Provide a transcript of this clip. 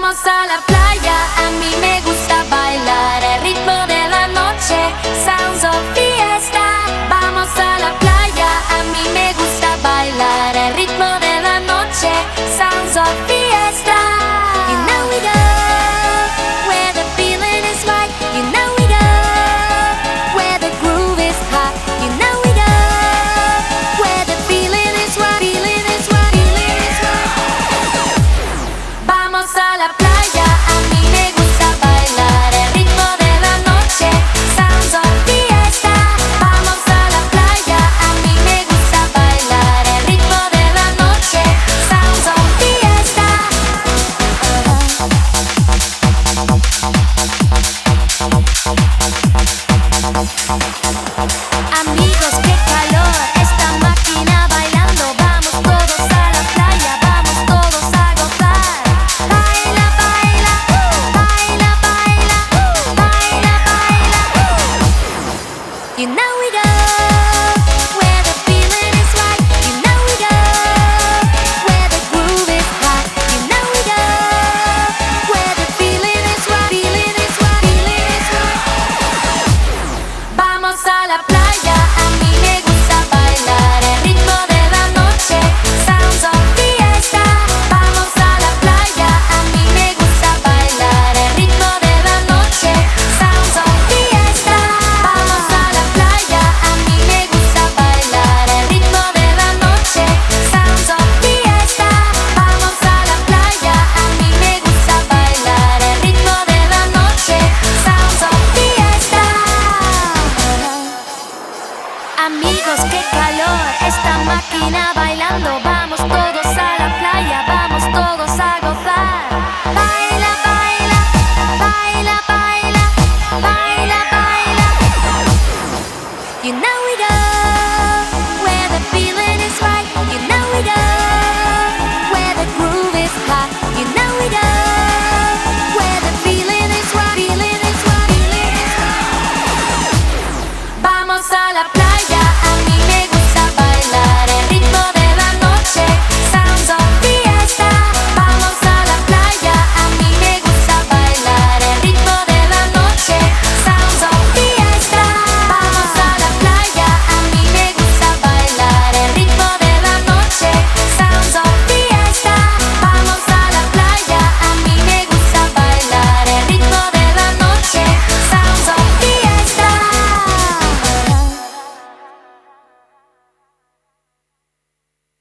Vamos a la playa, a mí me gusta bailar el ritmo de la noche, sounds of fiesta. Vamos a la playa, a mí me gusta bailar el ritmo de la noche, sounds of fiesta. You know we go where the feeling is right. You know we go where the groove is hot. You know we go where the feeling is right. Feeling is right. Feeling is right. Vamos a la playa, a mí me gusta bailar el ritmo de la noche, sounds of fiesta. Vamos a la playa, a mí me gusta bailar el ritmo de la noche, sounds of fiesta. Amigos, qué calor, esta máquina bailando. Vamos todos a la playa, vamos todos a gozar. Baila, baila, baila, baila, baila, baila. You know we go where the feeling is right. You know we go where the groove is hot. You know we go where the feeling is right. Feeling is right. Feeling is right. Vamos a la playa, a mí me gusta bailar el ritmo de la noche, sounds of fiesta. Vamos a la playa, a mí me gusta bailar el ritmo de la noche, sounds of fiesta. Vamos a la playa, a mí me gusta bailar el ritmo de la noche, sounds of fiesta. Vamos a la playa, a mí me gusta bailar el ritmo de la noche, sounds of fiesta. Amigos, qué calor, esta máquina bailando. Vamos todos a la playa, vamos todos